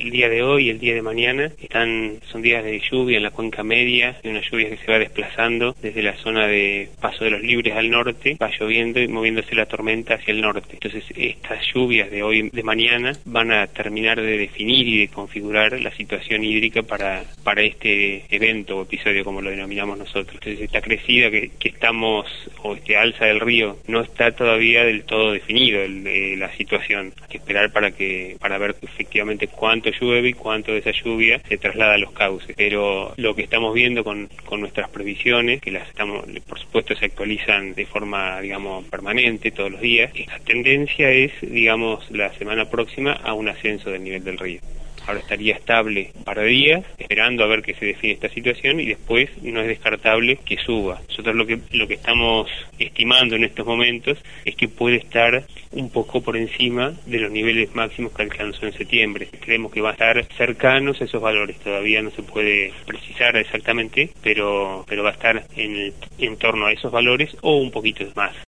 el día de hoy y el día de mañana son días de lluvia en la cuenca media, y una lluvia que se va desplazando desde la zona de Paso de los Libres al norte, va lloviendo y moviéndose la tormenta hacia el norte. Entonces estas lluvias de hoy de mañana van a terminar de definir y de configurar la situación hídrica para este evento o episodio, como lo denominamos nosotros. Entonces esta crecida que estamos, o este alza del río, no está todavía del todo definido la situación. Hay que esperar para ver efectivamente cuánto llueve y cuánto de esa lluvia se traslada a los cauces. Pero lo que estamos viendo con nuestras previsiones, que por supuesto se actualizan de forma, permanente todos los días, la tendencia es, la semana próxima a un ascenso del nivel del río. Ahora estaría estable un par de días, esperando a ver que se define esta situación, y después no es descartable que suba. Nosotros lo que estamos estimando en estos momentos es que puede estar un poco por encima de los niveles máximos que alcanzó en septiembre. Creemos que va a estar cercanos a esos valores. Todavía no se puede precisar exactamente, pero va a estar en torno a esos valores o un poquito más.